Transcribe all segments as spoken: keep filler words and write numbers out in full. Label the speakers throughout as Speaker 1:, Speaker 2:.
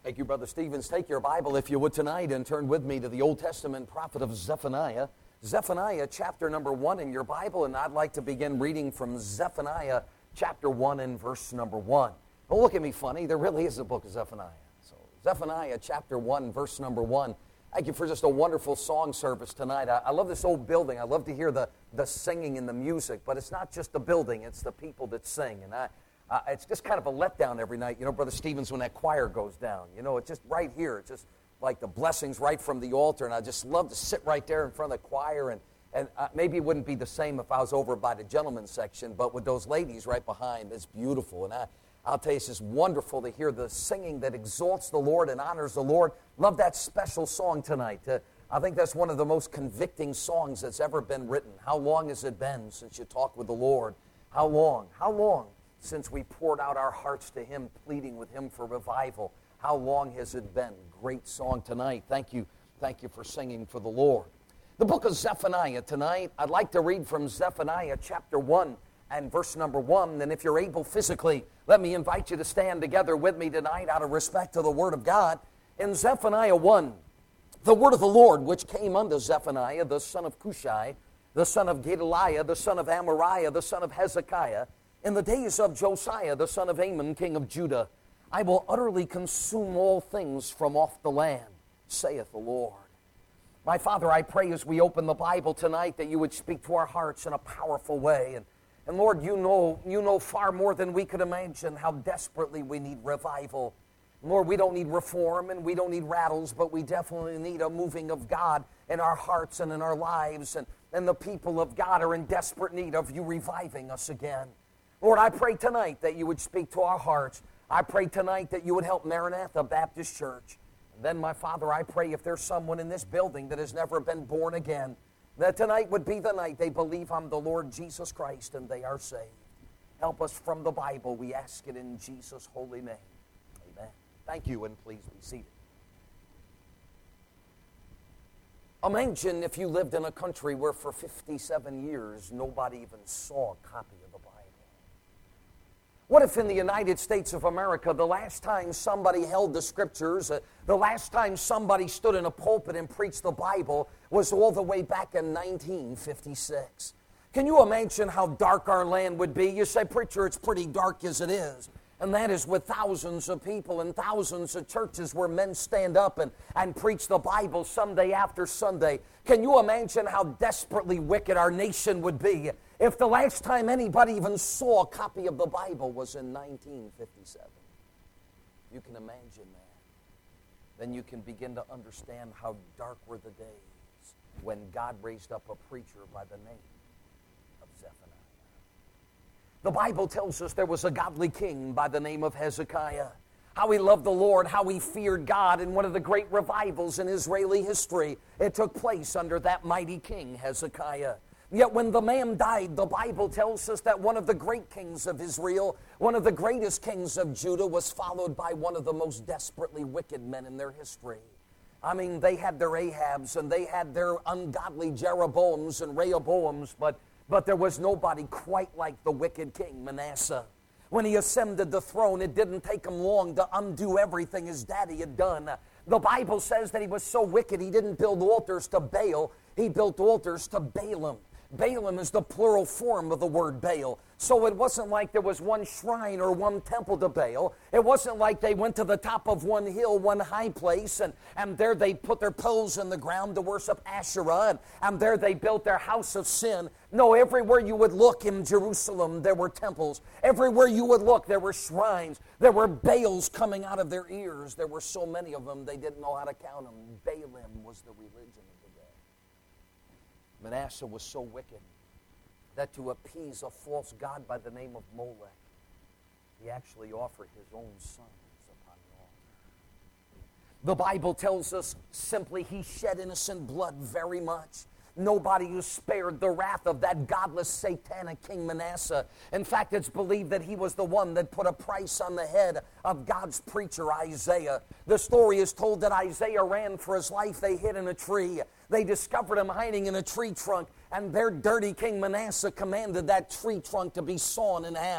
Speaker 1: Thank you, Brother Stevens. Take your Bible, if you would, tonight and turn with me to the Old Testament prophet of Zephaniah. Zephaniah chapter number one in your Bible, and I'd like to begin reading from Zephaniah chapter one and verse number one. Don't look at me funny. There really is a book of Zephaniah. So Zephaniah chapter one, verse number one. Thank you for just a wonderful song service tonight. I, I love this old building. I love to hear the, the singing and the music, but it's not just the building, it's the people that sing. And I, uh, it's just kind of a letdown every night, you know, Brother Stevens, when that choir goes down. You know, it's just right here. It's just like the blessings right from the altar, and I just love to sit right there in front of the choir. And, and uh, maybe it wouldn't be the same if I was over by the gentlemen's section, but with those ladies right behind, it's beautiful. And I, I'll tell you, it's just wonderful to hear the singing that exalts the Lord and honors the Lord. Love that special song tonight. Uh, I think that's one of the most convicting songs that's ever been written. How long has it been since you talked with the Lord? How long? How long since we poured out our hearts to Him, pleading with Him for revival? How long has it been? Great song tonight. Thank you. Thank you for singing for the Lord. The book of Zephaniah tonight, I'd like to read from Zephaniah chapter one and verse number one. And if you're able physically, let me invite you to stand together with me tonight out of respect to the Word of God. In Zephaniah one, the word of the Lord which came unto Zephaniah, the son of Cushai, the son of Gedaliah, the son of Amariah, the son of Hezekiah, in the days of Josiah, the son of Amon, king of Judah, I will utterly consume all things from off the land, saith the Lord. My Father, I pray as we open the Bible tonight that you would speak to our hearts in a powerful way. And, and Lord, you know, you know far more than we could imagine how desperately we need revival. Lord, we don't need reform and we don't need rattles, but we definitely need a moving of God in our hearts and in our lives. And, and the people of God are in desperate need of you reviving us again. Lord, I pray tonight that you would speak to our hearts. I pray tonight that you would help Maranatha Baptist Church. And then, my Father, I pray if there's someone in this building that has never been born again, that tonight would be the night they believe I'm the Lord Jesus Christ and they are saved. Help us from the Bible. We ask it in Jesus' holy name. Amen. Thank you, and please be seated. Imagine if you lived in a country where for fifty-seven years nobody even saw a copy of the Bible. What if in the United States of America, the last time somebody held the Scriptures, uh, the last time somebody stood in a pulpit and preached the Bible was all the way back in nineteen fifty-six? Can you imagine how dark our land would be? You say, preacher, it's pretty dark as it is. And that is with thousands of people and thousands of churches where men stand up and, and preach the Bible Sunday after Sunday. Can you imagine how desperately wicked our nation would be if the last time anybody even saw a copy of the Bible was in nineteen fifty-seven? You can imagine that. Then you can begin to understand how dark were the days when God raised up a preacher by the name of Zephaniah. The Bible tells us there was a godly king by the name of Hezekiah. How he loved the Lord, how he feared God, and one of the great revivals in Israeli history, it took place under that mighty king, Hezekiah. Yet when the man died, the Bible tells us that one of the great kings of Israel, one of the greatest kings of Judah, was followed by one of the most desperately wicked men in their history. I mean, they had their Ahabs and they had their ungodly Jeroboams and Rehoboams, but, but there was nobody quite like the wicked king Manasseh. When he ascended the throne, it didn't take him long to undo everything his daddy had done. The Bible says that he was so wicked he didn't build altars to Baal, he built altars to Balaam. Balaam is the plural form of the word Baal. So it wasn't like there was one shrine or one temple to Baal. It wasn't like they went to the top of one hill, one high place, and, and there they put their poles in the ground to worship Asherah, and, and there they built their house of sin. No, everywhere you would look in Jerusalem, there were temples. Everywhere you would look, there were shrines. There were Baals coming out of their ears. There were so many of them, they didn't know how to count them. Balaam was the religion of the day. Manasseh was so wicked that to appease a false god by the name of Molech, he actually offered his own sons upon the altar. The Bible tells us simply he shed innocent blood very much. Nobody was spared the wrath of that godless, satanic King Manasseh. In fact, it's believed that he was the one that put a price on the head of God's preacher, Isaiah. The story is told that Isaiah ran for his life. They hid in a tree. They discovered him hiding in a tree trunk, and their dirty King Manasseh commanded that tree trunk to be sawn in half.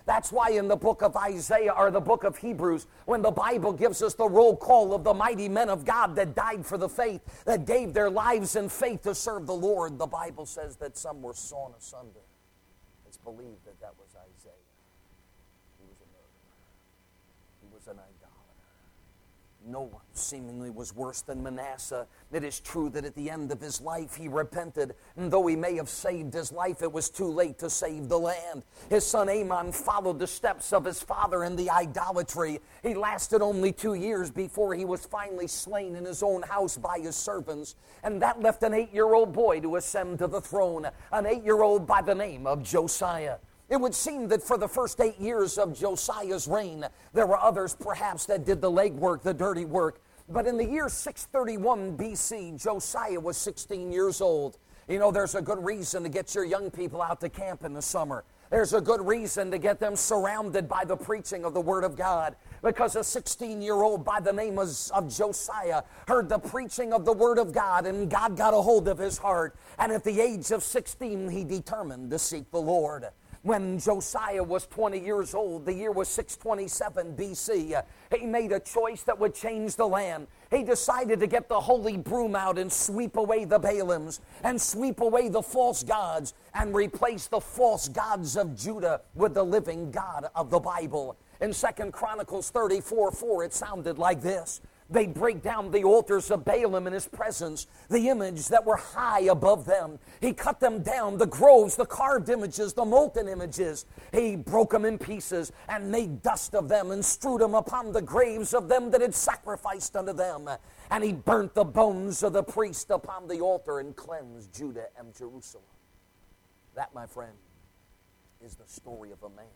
Speaker 1: That's why in the book of Isaiah or the book of Hebrews, when the Bible gives us the roll call of the mighty men of God that died for the faith, that gave their lives in faith to serve the Lord, the Bible says that some were sawn asunder. It's believed that that was Isaiah. He was a murderer. He was an idolater. No one seemingly was worse than Manasseh. It is true that at the end of his life he repented, and though he may have saved his life, it was too late to save the land. His son Amon followed the steps of his father in the idolatry. He lasted only two years before he was finally slain in his own house by his servants, and that left an eight-year-old boy to ascend to the throne, an eight-year-old by the name of Josiah. It would seem that for the first eight years of Josiah's reign, there were others perhaps that did the legwork, the dirty work. But in the year six thirty-one B C, Josiah was sixteen years old. You know, there's a good reason to get your young people out to camp in the summer. There's a good reason to get them surrounded by the preaching of the Word of God. Because a sixteen-year-old by the name of, of Josiah heard the preaching of the Word of God, and God got a hold of his heart. And at the age of sixteen, he determined to seek the Lord. When Josiah was twenty years old, the year was six twenty-seven B C, uh, he made a choice that would change the land. He decided to get the holy broom out and sweep away the Baalams and sweep away the false gods and replace the false gods of Judah with the living God of the Bible. In Second Chronicles thirty-four four, it sounded like this. They break down the altars of Baalim in his presence, the image that were high above them. He cut them down, the groves, the carved images, the molten images. He broke them in pieces and made dust of them and strewed them upon the graves of them that had sacrificed unto them. And he burnt the bones of the priest upon the altar and cleansed Judah and Jerusalem. That, my friend, is the story of a man.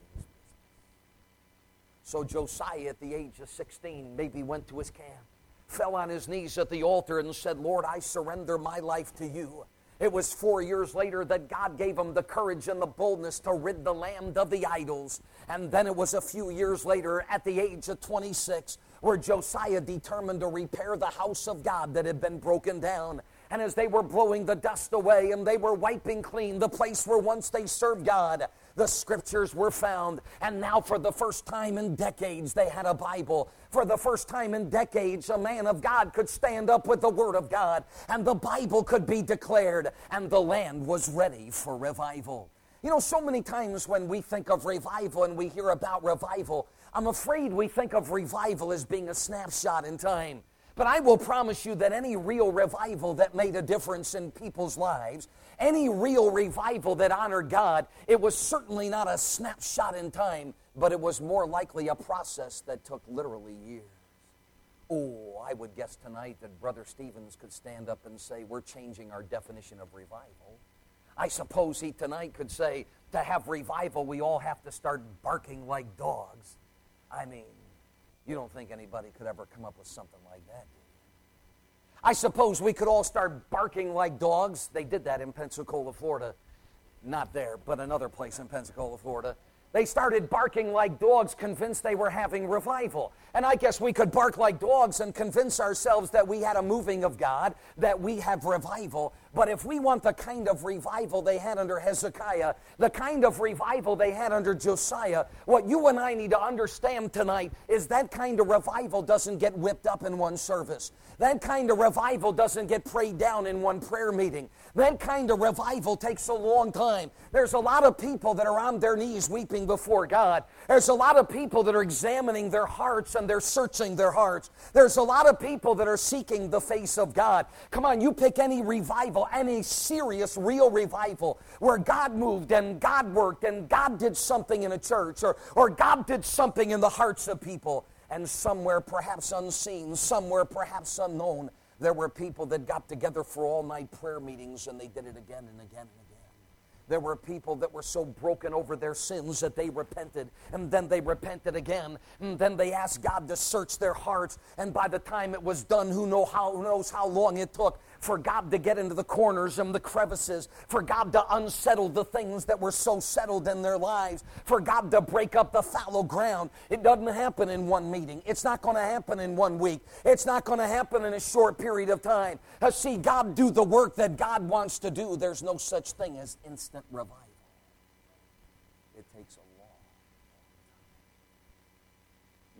Speaker 1: So Josiah, at the age of sixteen, maybe went to his camp, fell on his knees at the altar and said, Lord, I surrender my life to you. It was four years later that God gave him the courage and the boldness to rid the land of the idols. And then it was a few years later, at the age of twenty-six, where Josiah determined to repair the house of God that had been broken down. And as they were blowing the dust away and they were wiping clean the place where once they served God, the scriptures were found. And now for the first time in decades, they had a Bible. For the first time in decades, a man of God could stand up with the Word of God, and the Bible could be declared, and the land was ready for revival. You know, so many times when we think of revival and we hear about revival, I'm afraid we think of revival as being a snapshot in time. But I will promise you that any real revival that made a difference in people's lives, any real revival that honored God, it was certainly not a snapshot in time, but it was more likely a process that took literally years. Oh, I would guess tonight that Brother Stevens could stand up and say, we're changing our definition of revival. I suppose he tonight could say, to have revival, we all have to start barking like dogs. I mean, you don't think anybody could ever come up with something like that, do you? I suppose we could all start barking like dogs. They did that in Pensacola, Florida. Not there, but another place in Pensacola, Florida. They started barking like dogs, convinced they were having revival. And I guess we could bark like dogs and convince ourselves that we had a moving of God, that we have revival. But if we want the kind of revival they had under Hezekiah, the kind of revival they had under Josiah, what you and I need to understand tonight is that kind of revival doesn't get whipped up in one service. That kind of revival doesn't get prayed down in one prayer meeting. That kind of revival takes a long time. There's a lot of people that are on their knees weeping before God. There's a lot of people that are examining their hearts and they're searching their hearts. There's a lot of people that are seeking the face of God. Come on, you pick any revival, any serious, real revival where God moved and God worked and God did something in a church, or, or God did something in the hearts of people. And somewhere perhaps unseen, somewhere perhaps unknown, there were people that got together for all-night prayer meetings and they did it again and again and again. There were people that were so broken over their sins that they repented, and then they repented again, and then they asked God to search their hearts, and by the time it was done, who, know how, who knows how long it took for God to get into the corners and the crevices, for God to unsettle the things that were so settled in their lives, for God to break up the fallow ground. It doesn't happen in one meeting. It's not going to happen in one week. It's not going to happen in a short period of time. Uh, see God do the work that God wants to do. There's no such thing as instant revival. It takes a long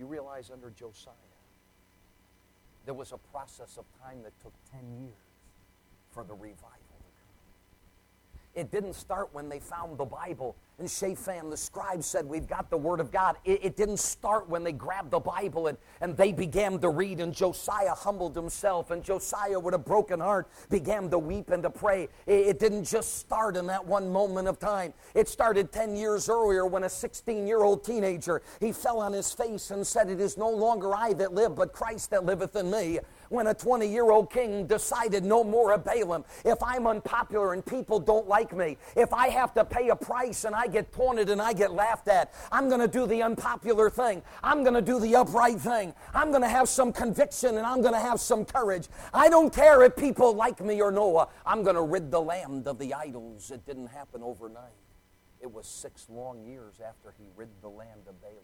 Speaker 1: You realize under Josiah, there was a process of time that took ten years for the revival to come. It didn't start when they found the Bible and Shaphan the scribe said, we've got the Word of God. It, it didn't start when they grabbed the Bible and, and they began to read, and Josiah humbled himself, and Josiah with a broken heart began to weep and to pray. It, it didn't just start in that one moment of time. It started ten years earlier when a sixteen-year-old teenager, he fell on his face and said, it is no longer I that live, but Christ that liveth in me. When a twenty-year-old king decided no more of Balaam. If I'm unpopular and people don't like me, if I have to pay a price and I get taunted and I get laughed at, I'm going to do the unpopular thing. I'm going to do the upright thing. I'm going to have some conviction and I'm going to have some courage. I don't care if people like me or no. I'm going to rid the land of the idols. It didn't happen overnight. It was six long years after he rid the land of Balaam.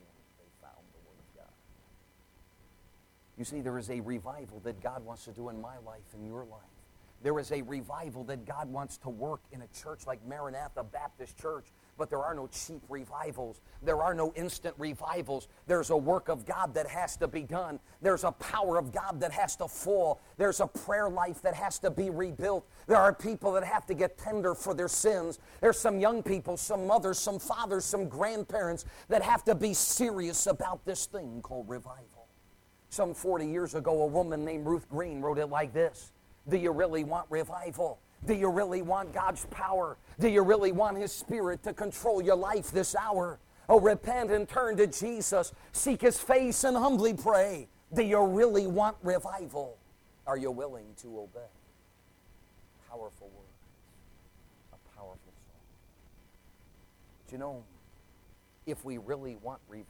Speaker 1: You see, there is a revival that God wants to do in my life and your life. There is a revival that God wants to work in a church like Maranatha Baptist Church, but there are no cheap revivals. There are no instant revivals. There's a work of God that has to be done. There's a power of God that has to fall. There's a prayer life that has to be rebuilt. There are people that have to get tender for their sins. There's some young people, some mothers, some fathers, some grandparents that have to be serious about this thing called revival. Some forty years ago, a woman named Ruth Green wrote it like this. Do you really want revival? Do you really want God's power? Do you really want His Spirit to control your life this hour? Oh, repent and turn to Jesus. Seek His face and humbly pray. Do you really want revival? Are you willing to obey? Powerful words. A powerful song. But you know, if we really want revival,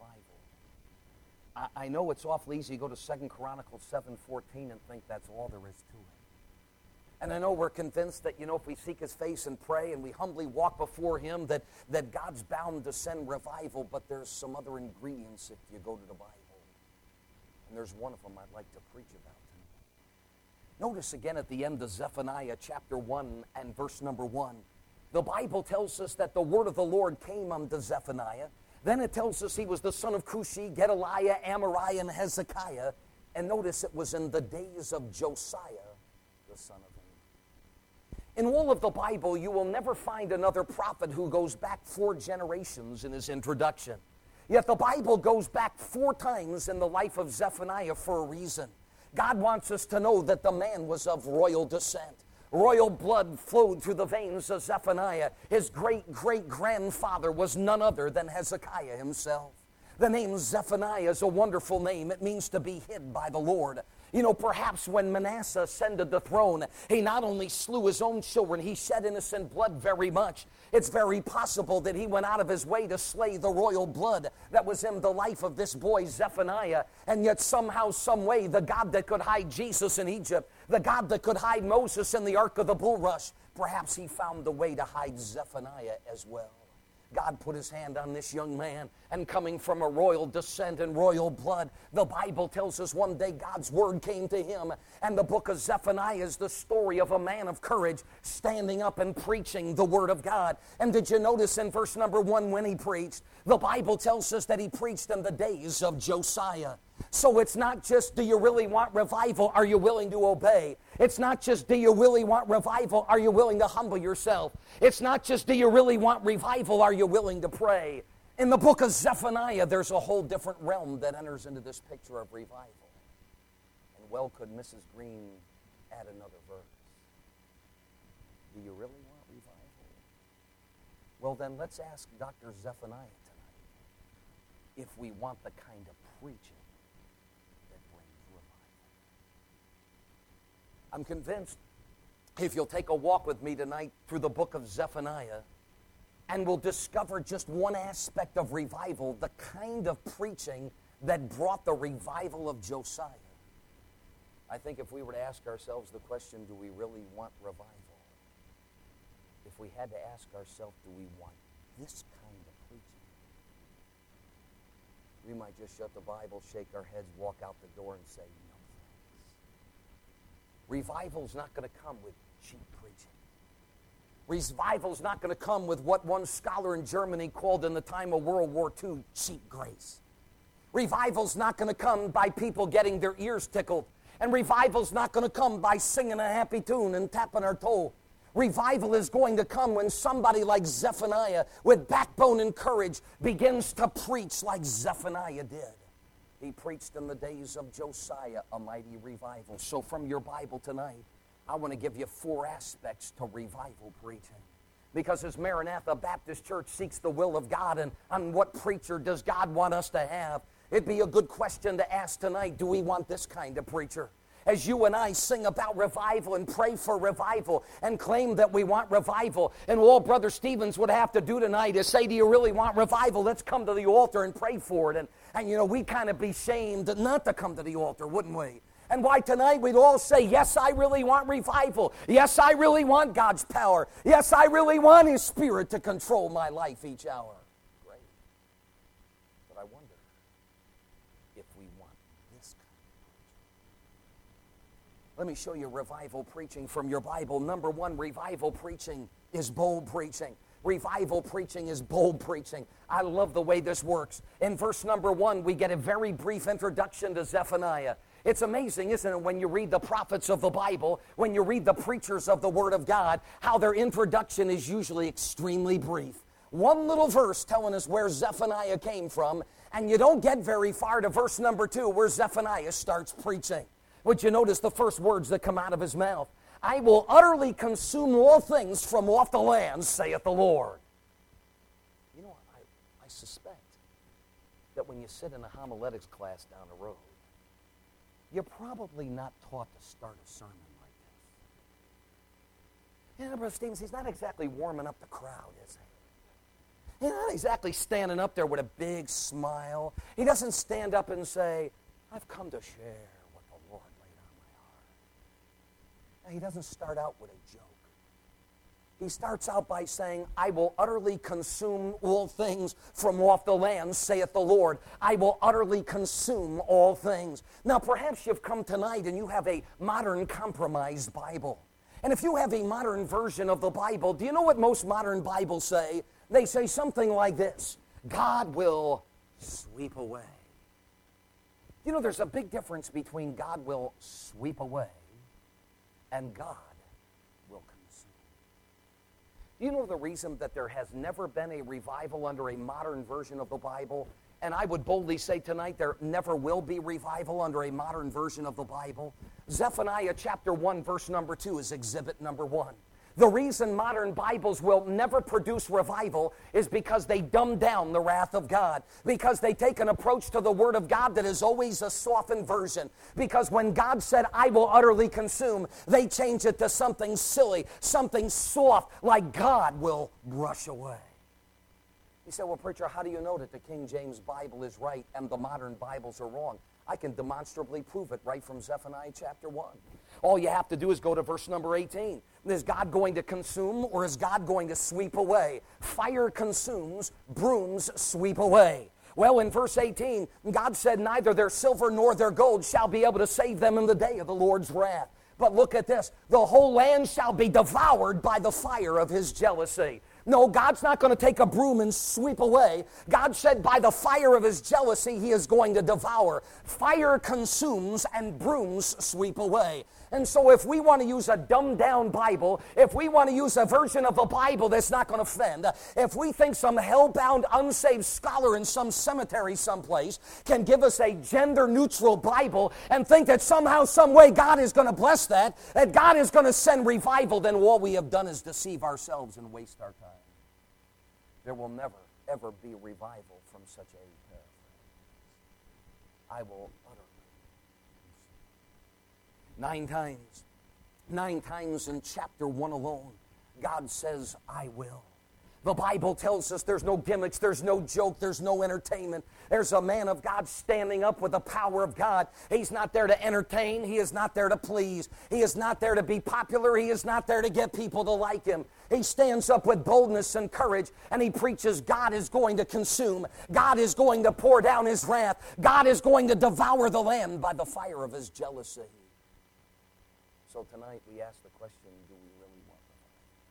Speaker 1: I know it's awfully easy to go to Second Chronicles seven fourteen and think that's all there is to it. And I know we're convinced that, you know, if we seek His face and pray and we humbly walk before Him, that, that God's bound to send revival, but there's some other ingredients if you go to the Bible. And there's one of them I'd like to preach about tonight. Notice again at the end of Zephaniah chapter one and verse number one. The Bible tells us that the word of the Lord came unto Zephaniah. Then it tells us he was the son of Cushi, Gedaliah, Amariah, and Hezekiah. And notice it was in the days of Josiah, the son of Amos. In all of the Bible, you will never find another prophet who goes back four generations in his introduction. Yet the Bible goes back four times in the life of Zephaniah for a reason. God wants us to know that the man was of royal descent. Royal blood flowed through the veins of Zephaniah. His great-great-grandfather was none other than Hezekiah himself. The name Zephaniah is a wonderful name. It means to be hid by the Lord. You know, perhaps when Manasseh ascended the throne, he not only slew his own children, he shed innocent blood very much. It's very possible that he went out of his way to slay the royal blood that was in the life of this boy Zephaniah. And yet somehow, some way, the God that could hide Jesus in Egypt, the God that could hide Moses in the ark of the bulrush, perhaps he found the way to hide Zephaniah as well. God put His hand on this young man, and coming from a royal descent and royal blood, the Bible tells us one day God's word came to him, and the book of Zephaniah is the story of a man of courage standing up and preaching the word of God. And did you notice in verse number one when he preached? The Bible tells us that he preached in the days of Josiah. So it's not just, do you really want revival? Are you willing to obey? It's not just, do you really want revival? Are you willing to humble yourself? It's not just, do you really want revival? Are you willing to pray? In the book of Zephaniah, there's a whole different realm that enters into this picture of revival. And well could Missus Green add another verse. Do you really want revival? Well then, let's ask Doctor Zephaniah tonight if we want the kind of preaching I'm convinced if you'll take a walk with me tonight through the book of Zephaniah, and we'll discover just one aspect of revival, the kind of preaching that brought the revival of Josiah. I think if we were to ask ourselves the question, do we really want revival? If we had to ask ourselves, do we want this kind of preaching? We might just shut the Bible, shake our heads, walk out the door, and say, no. Revival's not going to come with cheap preaching. Revival's not going to come with what one scholar in Germany called in the time of World War Two cheap grace. Revival's not going to come by people getting their ears tickled. And revival's not going to come by singing a happy tune and tapping our toe. Revival is going to come when somebody like Zephaniah, with backbone and courage, begins to preach like Zephaniah did. He preached in the days of Josiah a mighty revival. So from your Bible tonight, I want to give you four aspects to revival preaching. Because as Maranatha Baptist Church seeks the will of God, and, and what preacher does God want us to have, it'd be a good question to ask tonight, do we want this kind of preacher? As you and I sing about revival and pray for revival and claim that we want revival, and all Brother Stevens would have to do tonight is say, do you really want revival? Let's come to the altar and pray for it. And, and you know, we'd kind of be shamed not to come to the altar, wouldn't we? And why tonight we'd all say, yes, I really want revival. Yes, I really want God's power. Yes, I really want His Spirit to control my life each hour. Great. But I wonder if we want this kind of preaching. Let me show you revival preaching from your Bible. Number one, revival preaching is bold preaching. Revival preaching is bold preaching. I love the way this works. In verse number one, we get a very brief introduction to Zephaniah. It's amazing, isn't it, when you read the prophets of the Bible, when you read the preachers of the Word of God, how their introduction is usually extremely brief. One little verse telling us where Zephaniah came from, and you don't get very far to verse number two where Zephaniah starts preaching. Would you notice the first words that come out of his mouth? I will utterly consume all things from off the land, saith the Lord. You know, I, I suspect that when you sit in a homiletics class down the road, you're probably not taught to start a sermon like this. You know, Brother Stevens, he's not exactly warming up the crowd, is he? He's not exactly standing up there with a big smile. He doesn't stand up and say, I've come to share what the Lord laid on my heart. Now, he doesn't start out with a joke. He starts out by saying, I will utterly consume all things from off the land, saith the Lord. I will utterly consume all things. Now, perhaps you've come tonight and you have a modern compromised Bible. And if you have a modern version of the Bible, do you know what most modern Bibles say? They say something like this: God will sweep away. You know, there's a big difference between God will sweep away and God will consume. Do you know the reason that there has never been a revival under a modern version of the Bible? And I would boldly say tonight there never will be revival under a modern version of the Bible. Zephaniah chapter one, verse number two is exhibit number one. The reason modern Bibles will never produce revival is because they dumb down the wrath of God. Because they take an approach to the Word of God that is always a softened version. Because when God said, I will utterly consume, they change it to something silly, something soft, like God will brush away. You say, well, preacher, how do you know that the King James Bible is right and the modern Bibles are wrong? I can demonstrably prove it right from Zephaniah chapter one. All you have to do is go to verse number eighteen. Is God going to consume or is God going to sweep away? Fire consumes, brooms sweep away. Well, in verse eighteen, God said, neither their silver nor their gold shall be able to save them in the day of the Lord's wrath. But look at this, the whole land shall be devoured by the fire of His jealousy. No, God's not going to take a broom and sweep away. God said by the fire of His jealousy, He is going to devour. Fire consumes and brooms sweep away. And so if we want to use a dumbed-down Bible, if we want to use a version of the Bible that's not going to offend, if we think some hell-bound, unsaved scholar in some cemetery someplace can give us a gender-neutral Bible and think that somehow, some way God is going to bless that, that God is going to send revival, then all we have done is deceive ourselves and waste our time. There will never, ever be revival from such a paraphrase. I will utterly. Nine times, nine times in chapter one alone, God says, I will. The Bible tells us there's no gimmicks, there's no joke, there's no entertainment. There's a man of God standing up with the power of God. He's not there to entertain. He is not there to please. He is not there to be popular. He is not there to get people to like him. He stands up with boldness and courage, and he preaches God is going to consume. God is going to pour down His wrath. God is going to devour the land by the fire of His jealousy. So tonight we ask the question, do we really want revival?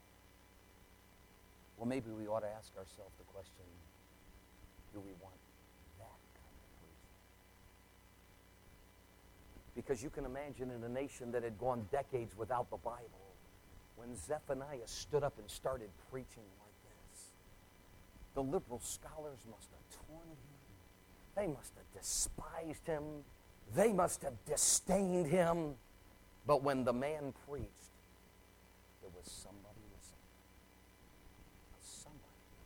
Speaker 1: Well, maybe we ought to ask ourselves the question, do we want that kind of preaching? Because you can imagine in a nation that had gone decades without the Bible, when Zephaniah stood up and started preaching like this, the liberal scholars must have torn him. They must have despised him. They must have disdained him. But when the man preached, there was somebody listening. Somebody.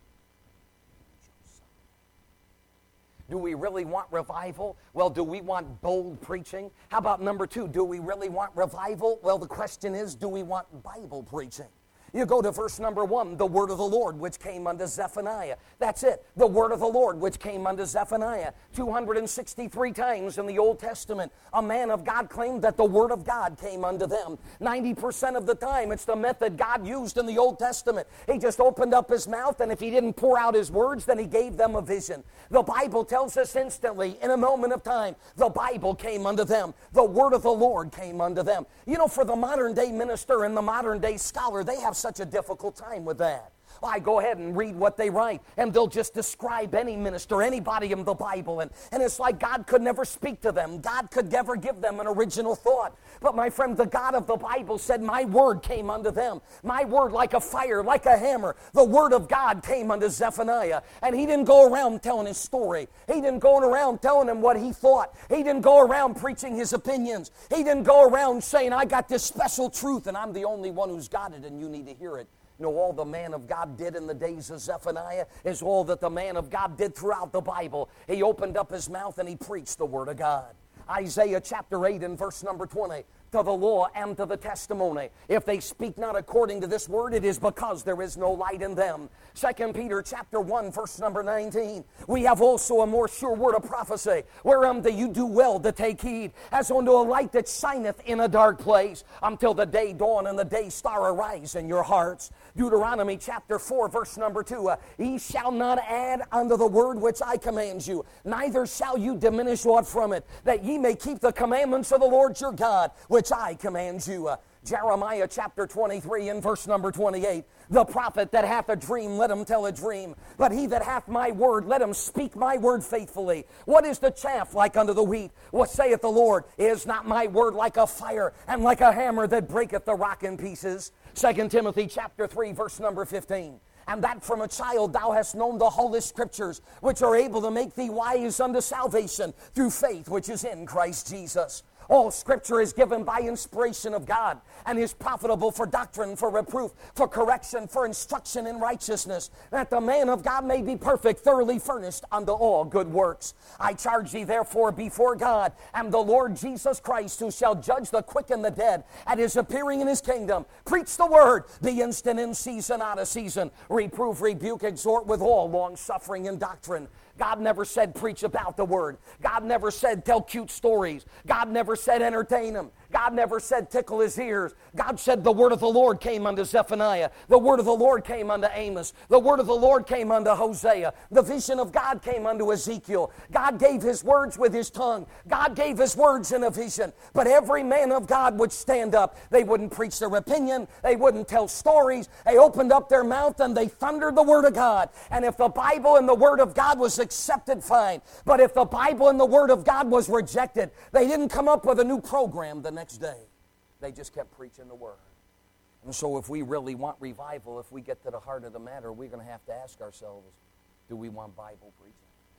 Speaker 1: Do we really want revival? Well, do we want bold preaching? How about number two? Do we really want revival? Well, the question is, do we want Bible preaching? You go to verse number one, the word of the Lord which came unto Zephaniah. That's it, the word of the Lord which came unto Zephaniah. two hundred sixty-three times in the Old Testament, a man of God claimed that the word of God came unto them. ninety percent of the time, it's the method God used in the Old Testament. He just opened up his mouth, and if he didn't pour out his words, then he gave them a vision. The Bible tells us instantly, in a moment of time, the Bible came unto them. The word of the Lord came unto them. You know, for the modern day minister and the modern day scholar, they have such a difficult time with that. I go ahead and read what they write, and they'll just describe any minister, anybody in the Bible, and, and it's like God could never speak to them. God could never give them an original thought. But my friend, the God of the Bible said, my word came unto them. My word like a fire, like a hammer. The word of God came unto Zephaniah, and he didn't go around telling his story. He didn't go around telling them what he thought. He didn't go around preaching his opinions. He didn't go around saying, I got this special truth, and I'm the only one who's got it, and you need to hear it. You know, all the man of God did in the days of Zephaniah is all that the man of God did throughout the Bible. He opened up his mouth and he preached the word of God. Isaiah chapter eight and verse number twenty. To the law and to the testimony. If they speak not according to this word, it is because there is no light in them. Second Peter chapter one, verse number nineteen. We have also a more sure word of prophecy, whereunto you do well to take heed, as unto a light that shineth in a dark place, until the day dawn and the day star arise in your hearts. Deuteronomy chapter four, verse number two. Uh, Ye shall not add unto the word which I command you, neither shall you diminish aught from it, that ye may keep the commandments of the Lord your God, which I command you. Uh, Jeremiah chapter twenty-three and verse number twenty-eight. The prophet that hath a dream, let him tell a dream. But he that hath my word, let him speak my word faithfully. What is the chaff like unto the wheat? What saith the Lord? Is not my word like a fire, and like a hammer that breaketh the rock in pieces? Second Timothy chapter three, verse number fifteen. And that from a child thou hast known the holy scriptures, which are able to make thee wise unto salvation through faith which is in Christ Jesus. All Scripture is given by inspiration of God and is profitable for doctrine, for reproof, for correction, for instruction in righteousness, that the man of God may be perfect, thoroughly furnished unto all good works. I charge thee therefore before God and the Lord Jesus Christ, who shall judge the quick and the dead at his appearing in his kingdom. Preach the word, be instant in season, out of season. Reprove, rebuke, exhort with all long suffering and doctrine. God never said preach about the word. God never said tell cute stories. God never said entertain him. God never said tickle his ears. God said the word of the Lord came unto Zephaniah. The word of the Lord came unto Amos. The word of the Lord came unto Hosea. The vision of God came unto Ezekiel. God gave his words with his tongue. God gave his words in a vision. But every man of God would stand up. They wouldn't preach their opinion. They wouldn't tell stories. They opened up their mouth and they thundered the word of God. And if the Bible and the word of God was accepted, fine. But if the Bible and the word of God was rejected, they didn't come up with a new program the next day. They just kept preaching the word. And so if we really want revival, if we get to the heart of the matter, we're going to have to ask ourselves, do we want Bible preaching?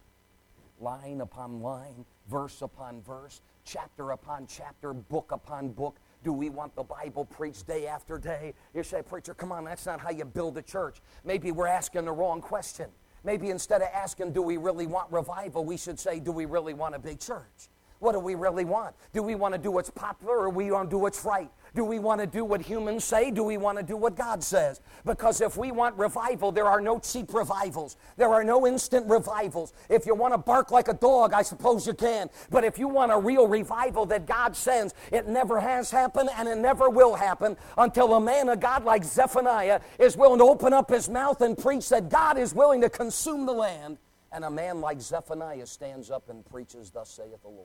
Speaker 1: Line upon line, verse upon verse, chapter upon chapter, book upon book. Do we want the Bible preached day after day? You say, preacher, come on, that's not how you build a church. Maybe we're asking the wrong question. Maybe instead of asking, do we really want revival, we should say, do we really want a big church? What do we really want? Do we want to do what's popular, or do we want to do what's right? Do we want to do what humans say? Do we want to do what God says? Because if we want revival, there are no cheap revivals. There are no instant revivals. If you want to bark like a dog, I suppose you can. But if you want a real revival that God sends, it never has happened and it never will happen until a man of God like Zephaniah is willing to open up his mouth and preach that God is willing to consume the land. And a man like Zephaniah stands up and preaches, thus saith the Lord.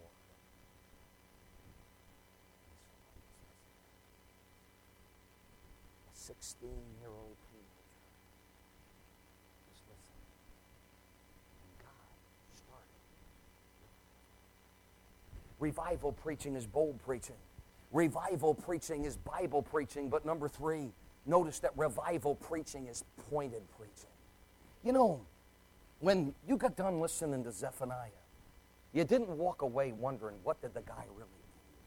Speaker 1: sixteen-year-old teenager was listening. And God started. revival preaching is bold preaching. Revival preaching is Bible preaching. But number three, notice that revival preaching is pointed preaching. You know, when you got done listening to Zephaniah, you didn't walk away wondering, what did the guy really mean?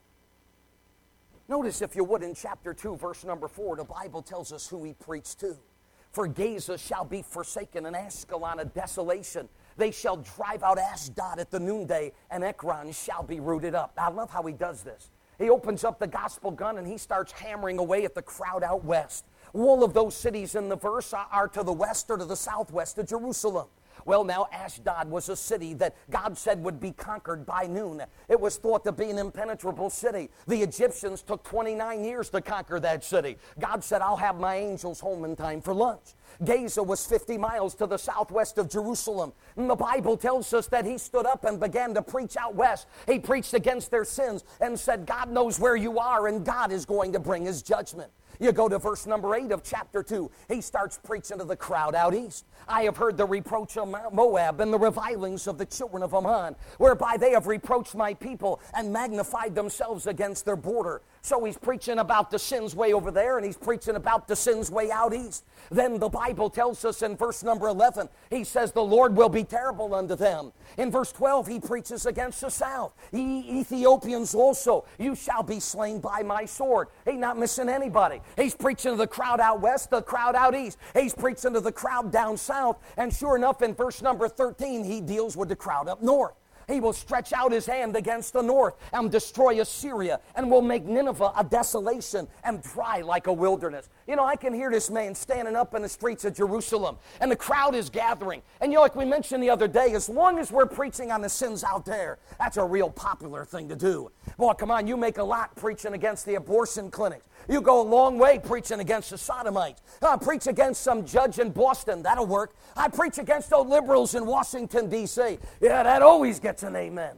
Speaker 1: Notice, if you would, in chapter two, verse number four, the Bible tells us who he preached to. For Gaza shall be forsaken, and Askelon a desolation. They shall drive out Ashdod at the noonday, and Ekron shall be rooted up. I love how he does this. He opens up the gospel gun, and he starts hammering away at the crowd out west. All of those cities in the verse are to the west or to the southwest of Jerusalem. Well, now, Ashdod was a city that God said would be conquered by noon. It was thought to be an impenetrable city. The Egyptians took twenty-nine years to conquer that city. God said, I'll have my angels home in time for lunch. Gaza was fifty miles to the southwest of Jerusalem. And the Bible tells us that he stood up and began to preach out west. He preached against their sins and said, God knows where you are, and God is going to bring his judgment. You go to verse number eight of chapter two. He starts preaching to the crowd out east. I have heard the reproach of Moab and the revilings of the children of Ammon, whereby they have reproached my people and magnified themselves against their border. So he's preaching about the sins way over there, and he's preaching about the sins way out east. Then the Bible tells us in verse number eleven, he says the Lord will be terrible unto them. In verse twelve, he preaches against the south. Ye Ethiopians also, you shall be slain by my sword. He's not missing anybody. He's preaching to the crowd out west, the crowd out east. He's preaching to the crowd down south. And sure enough, in verse number thirteen, he deals with the crowd up north. He will stretch out his hand against the north and destroy Assyria, and will make Nineveh a desolation and dry like a wilderness. You know, I can hear this man standing up in the streets of Jerusalem, and the crowd is gathering. And you know, like we mentioned the other day, as long as we're preaching on the sins out there, that's a real popular thing to do. Boy, come on, you make a lot preaching against the abortion clinics. You go a long way preaching against the sodomites. Uh, preach against some judge in Boston. That'll work. I preach against those liberals in Washington, D C Yeah, that always gets an amen.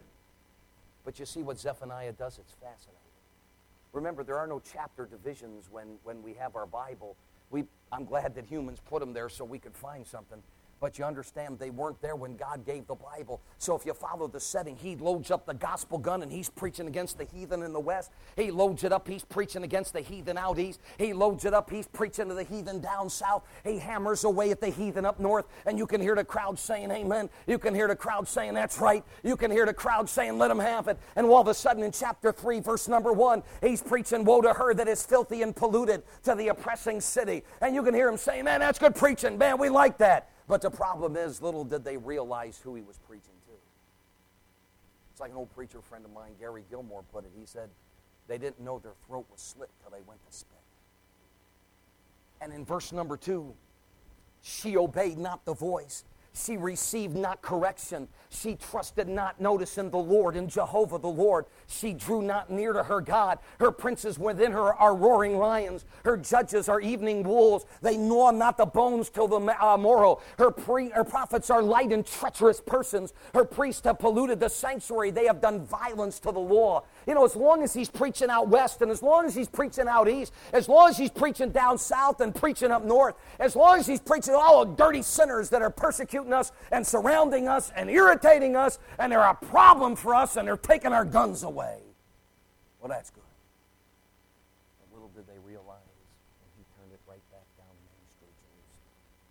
Speaker 1: But you see what Zephaniah does? It's fascinating. Remember, there are no chapter divisions when, when we have our Bible. We, I'm glad that humans put them there so we could find something. But you understand, they weren't there when God gave the Bible. So if you follow the setting, he loads up the gospel gun and he's preaching against the heathen in the west. He loads it up, he's preaching against the heathen out east. He loads it up, he's preaching to the heathen down south. He hammers away at the heathen up north. And you can hear the crowd saying amen. You can hear the crowd saying that's right. You can hear the crowd saying let them have it. And all of a sudden in chapter three, verse number one, he's preaching woe to her that is filthy and polluted, to the oppressing city. And you can hear him saying, man, that's good preaching. Man, we like that. But the problem is, little did they realize who he was preaching to. It's like an old preacher friend of mine, Gary Gilmore, put it. He said, they didn't know their throat was slit till they went to spit. And in verse number two, she obeyed not the voice. She received not correction. She trusted not, notice, in the Lord, in Jehovah the Lord. She drew not near to her God. Her princes within her are roaring lions. Her judges are evening wolves. They gnaw not the bones till the uh, morrow. Her, pre- her prophets are light and treacherous persons. Her priests have polluted the sanctuary. They have done violence to the law. You know, as long as he's preaching out west, and as long as he's preaching out east, as long as he's preaching down south and preaching up north, as long as he's preaching all the dirty sinners that are persecuting us and surrounding us and irritating us, and they're a problem for us, and they're taking our guns away. Well, that's good. But little did they realize that he turned it right back down Main Street, Jerusalem.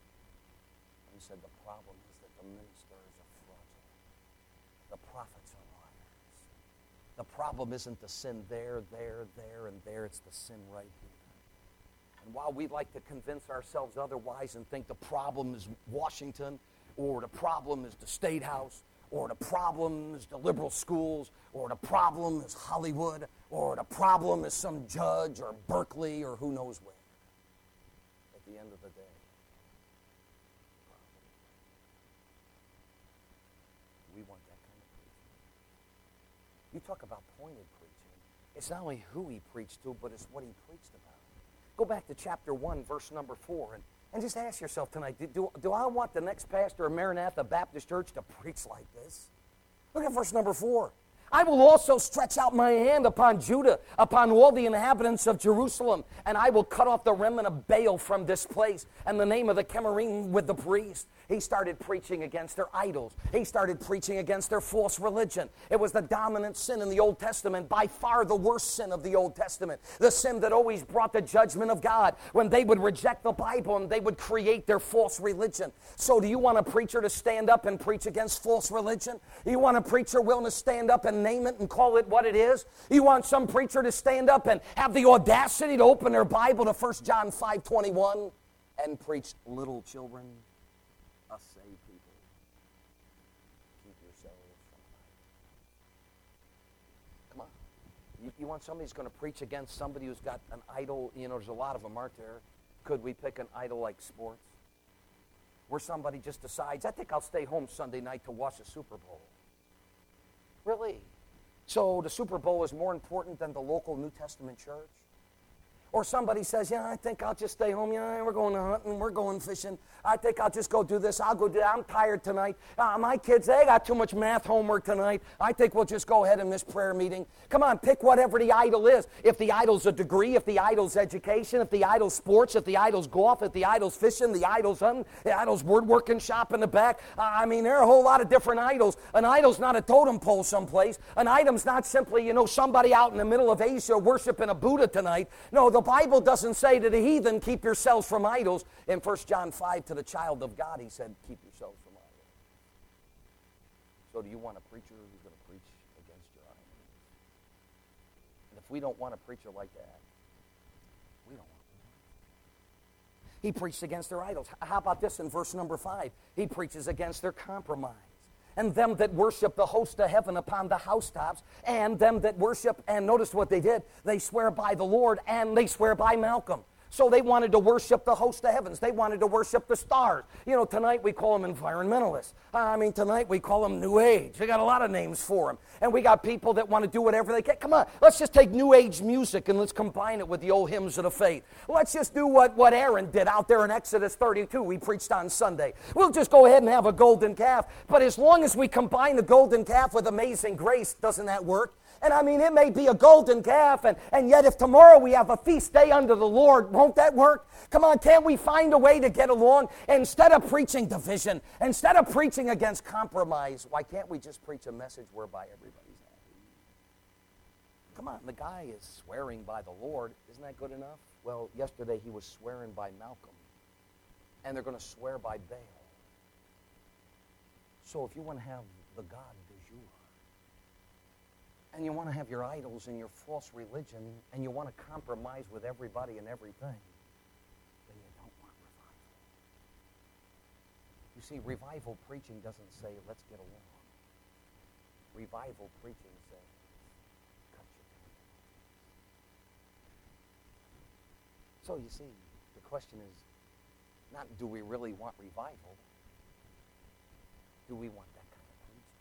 Speaker 1: And he said the problem is that the ministers are fraudulent. The prophets are liars. The problem isn't the sin there, there, there, and there. It's the sin right here. And while we like to convince ourselves otherwise and think the problem is Washington, or the problem is the State House, or the problem is the liberal schools, or the problem is Hollywood, or the problem is some judge or Berkeley or who knows where. At the end of the day, we want that kind of preaching. You talk about pointed preaching. It's not only who he preached to, but it's what he preached about. Go back to chapter one, verse number four, and And just ask yourself tonight, do, do I want the next pastor of Maranatha Baptist Church to preach like this? Look at verse number four. I will also stretch out my hand upon Judah, upon all the inhabitants of Jerusalem, and I will cut off the remnant of Baal from this place, and the name of the Chemarim with the priest. He started preaching against their idols. He started preaching against their false religion. It was the dominant sin in the Old Testament, by far the worst sin of the Old Testament. The sin that always brought the judgment of God when they would reject the Bible and they would create their false religion. So do you want a preacher to stand up and preach against false religion? You want a preacher willing to stand up and name it and call it what it is? You want some preacher to stand up and have the audacity to open their Bible to First John five twenty-one and preach, little children, us saved people, keep yourselves from idols. Come on. You, you want somebody who's going to preach against somebody who's got an idol? You know, there's a lot of them, aren't there? Could we pick an idol like sports? Where somebody just decides, I think I'll stay home Sunday night to watch the Super Bowl. Really? So the Super Bowl is more important than the local New Testament church? Or somebody says, yeah, I think I'll just stay home. Yeah, we're going hunting, we're going fishing. I think I'll just go do this. I'll go do that. I'm tired tonight. Uh, my kids, they got too much math homework tonight. I think we'll just go ahead and miss prayer meeting. Come on, pick whatever the idol is. If the idol's a degree, if the idol's education, if the idol's sports, if the idol's golf, if the idol's fishing, the idol's hunting, the idol's woodworking shop in the back. Uh, I mean, there are a whole lot of different idols. An idol's not a totem pole someplace. An item's not simply, you know, somebody out in the middle of Asia worshiping a Buddha tonight. No, the The Bible doesn't say to the heathen, keep yourselves from idols. In First John five, to the child of God, he said, keep yourselves from idols. So do you want a preacher who's going to preach against your idols? And if we don't want a preacher like that, we don't want one. He preached against their idols. How about this in verse number five? He preaches against their compromise. And them that worship the host of heaven upon the housetops, and them that worship, and notice what they did, they swear by the Lord, and they swear by Malcolm. So they wanted to worship the host of heavens. They wanted to worship the stars. You know, tonight we call them environmentalists. I mean, tonight we call them New Age. We got a lot of names for them. And we got people that want to do whatever they can. Come on, let's just take New Age music and let's combine it with the old hymns of the faith. Let's just do what, what Aaron did out there in Exodus thirty-two. We preached on Sunday. We'll just go ahead and have a golden calf. But as long as we combine the golden calf with Amazing Grace, doesn't that work? And I mean, it may be a golden calf, and, and yet if tomorrow we have a feast day under the Lord, won't that work? Come on, can't we find a way to get along? Instead of preaching division, instead of preaching against compromise, why can't we just preach a message whereby everybody's happy? Come on, the guy is swearing by the Lord. Isn't that good enough? Well, yesterday he was swearing by Malcolm, and they're going to swear by Baal. So if you want to have the God du jour, and you want to have your idols and your false religion, and you want to compromise with everybody and everything, then you don't want revival. You see, revival preaching doesn't say, let's get along. Revival preaching says, cut your teeth. So you see, the question is not do we really want revival, do we want that kind of preaching?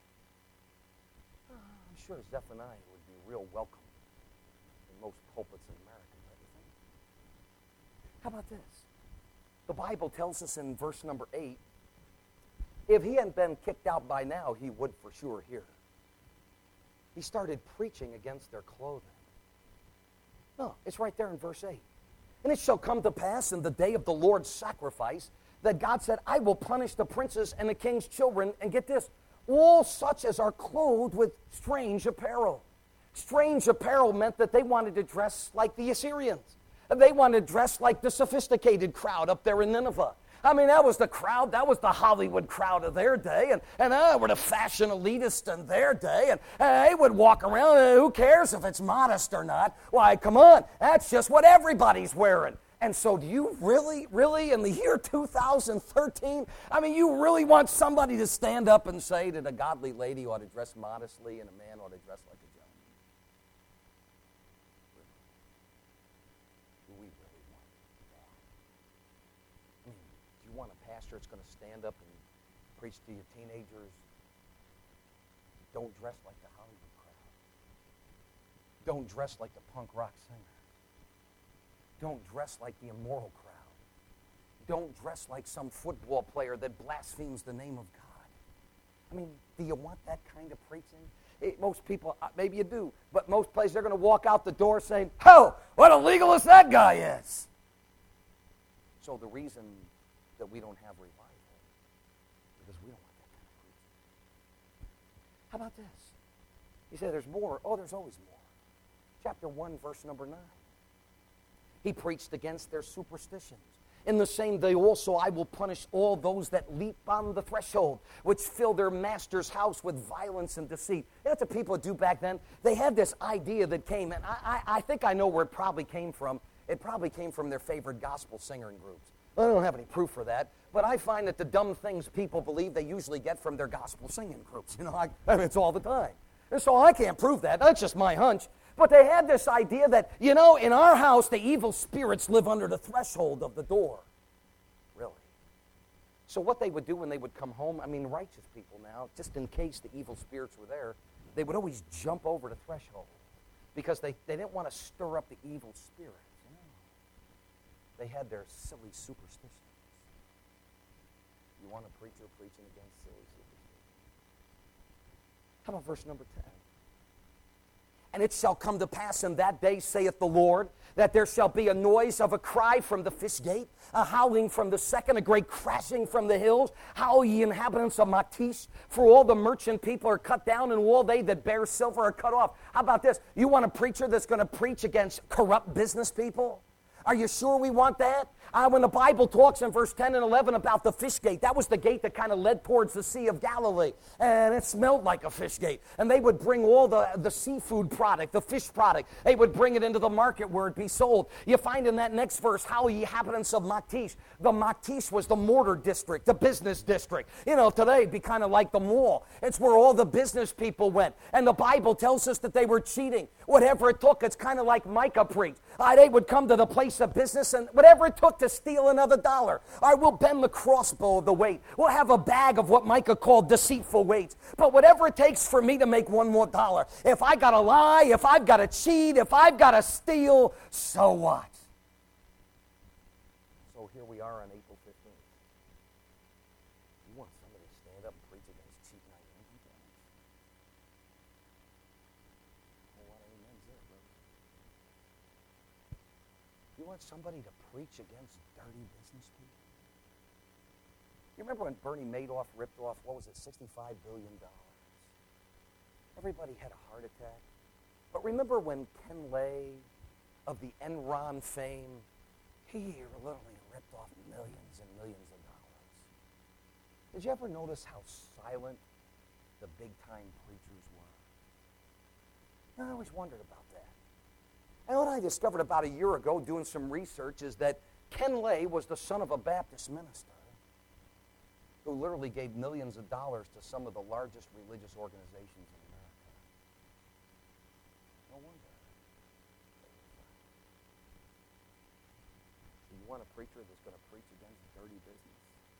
Speaker 1: I'm sure Zephaniah would be real welcome in most pulpits in America, don't you think? How about this? The Bible tells us in verse number eight, if he hadn't been kicked out by now, he would for sure hear. He started preaching against their clothing. No, it's right there in verse eight. And it shall come to pass in the day of the Lord's sacrifice that God said, I will punish the princes and the king's children, and get this, all such as are clothed with strange apparel. Strange apparel meant that they wanted to dress like the Assyrians. They wanted to dress like the sophisticated crowd up there in Nineveh. I mean, that was the crowd. That was the Hollywood crowd of their day. And, and they were the fashion elitists in their day. And, and they would walk around, and who cares if it's modest or not? Why, come on. That's just what everybody's wearing. And so do you really, really, in the year two thousand thirteen, I mean, you really want somebody to stand up and say that a godly lady ought to dress modestly and a man ought to dress like a gentleman? Do we really want that? I mean, do you want a pastor that's going to stand up and preach to your teenagers? Don't dress like the Hollywood crowd. Don't dress like the punk rock singer. Don't dress like the immoral crowd. Don't dress like some football player that blasphemes the name of God. I mean, do you want that kind of preaching? It, most people, maybe you do, but most places they're going to walk out the door saying, oh, what a legalist that guy is. So the reason that we don't have revival How about this? He said, there's more. Oh, there's always more. Chapter one, verse number nine. He preached against their superstitions. In the same day also I will punish all those that leap on the threshold, which fill their master's house with violence and deceit. You know what the people would do back then? They had this idea that came, and I, I, I think I know where it probably came from. It probably came from their favorite gospel singing groups. I don't have any proof for that, but I find that the dumb things people believe they usually get from their gospel singing groups. You know, I, I mean, it's all the time. And so I can't prove that. That's just my hunch. But they had this idea that, you know, in our house, the evil spirits live under the threshold of the door. Really. So what they would do when they would come home, I mean, righteous people now, just in case the evil spirits were there, they would always jump over the threshold because they, they didn't want to stir up the evil spirits. You know? They had their silly superstitions. You want a preacher preaching against silly superstitions? How about verse number ten? And it shall come to pass in that day, saith the Lord, that there shall be a noise of a cry from the fish gate, a howling from the second, a great crashing from the hills. Howl, ye inhabitants of Matish, for all the merchant people are cut down, and all they that bear silver are cut off. How about this? You want a preacher that's going to preach against corrupt business people? Are you sure we want that? Uh, when the Bible talks in verse ten and eleven about the fish gate, that was the gate that kind of led towards the Sea of Galilee. And it smelled like a fish gate. And they would bring all the, the seafood product, the fish product. They would bring it into the market where it be sold. You find in that next verse, how ye inhabitants of Matish. The Matish was the mortar district, the business district. You know, today it'd be kind of like the mall. It's where all the business people went. And the Bible tells us that they were cheating. Whatever it took, it's kind of like Micah preached. Uh, they would come to the place of business, and whatever it took to steal another dollar. All right, we'll bend the crossbow of the weight. We'll have a bag of what Micah called deceitful weights. But whatever it takes for me to make one more dollar. If I got to lie, if I've got to cheat, if I've got to steal, so what? So here we are on April fifteenth. You want somebody to stand up and preach against cheating on your income tax? A lot of amens there, brother. You want somebody to preach against dirty business people? You remember when Bernie Madoff ripped off, what was it, sixty-five billion dollars? Everybody had a heart attack. But remember when Ken Lay of the Enron fame, he literally ripped off millions and millions of dollars. Did you ever notice how silent the big-time preachers were? I always wondered about that. And what I discovered about a year ago doing some research is that Ken Lay was the son of a Baptist minister who literally gave millions of dollars to some of the largest religious organizations in America. No wonder. So you want a preacher that's going to preach against dirty business?